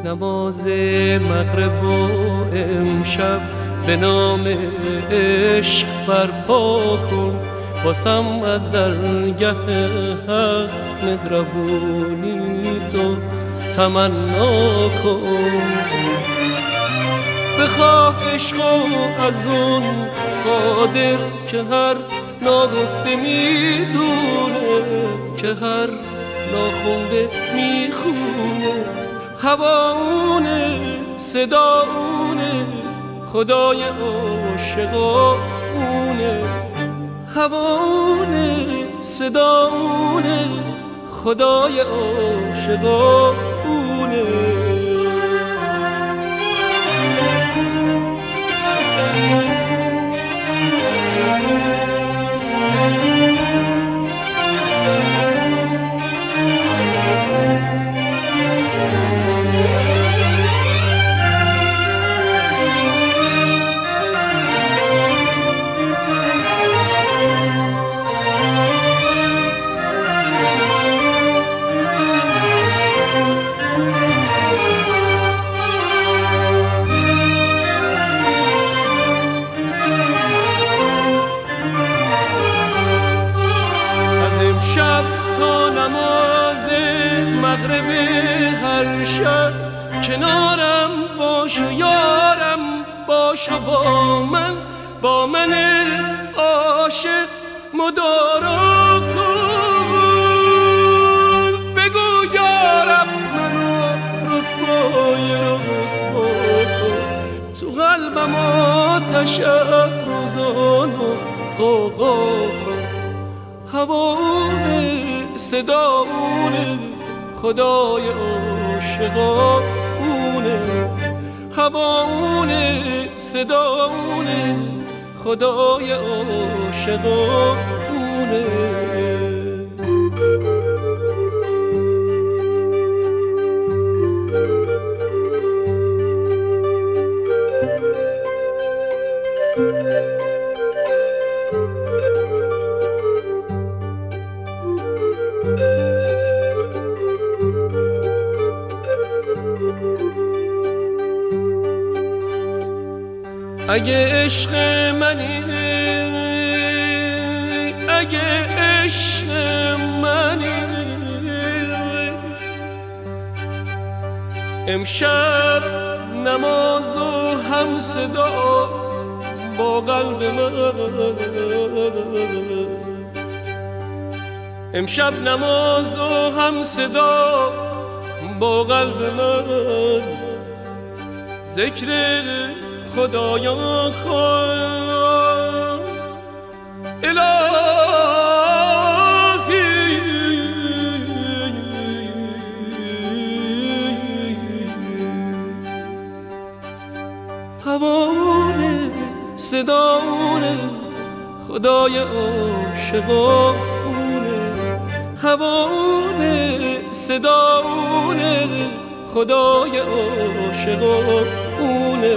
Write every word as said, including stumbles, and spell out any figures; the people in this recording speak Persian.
نماز مغرب و امشب به نام عشق برپا کن، باسم از درگه حق مهربونی تو تمنا کن. بخواه عشقو از اون قادر که هر ناگفته میدونه، که هر ناخونده میخونه. هواونه صداونه خدای عاشقونه، هواونه صداونه خدای عاشقونه. شب تا نماز مغرب هر شب کنارم باش و یارم باش و با من با من عاشق مدارا کن. بگو یارم منو رسوای رسوا کن، تو قلبم آتش افروزان و غوغا کن. هواونه صداونه خدای عاشقونه، هواونه صداونه خدای عاشقونه. اگه عشق منی، اگه عشق منی، امشب نماز و هم صدا با قلب من، امشب نماز و هم صدا با قلب من. ذکر خدایا کن الهی، هوانه صداونه خدای عاشقونه، هوانه صداونه خدای عاشقونه.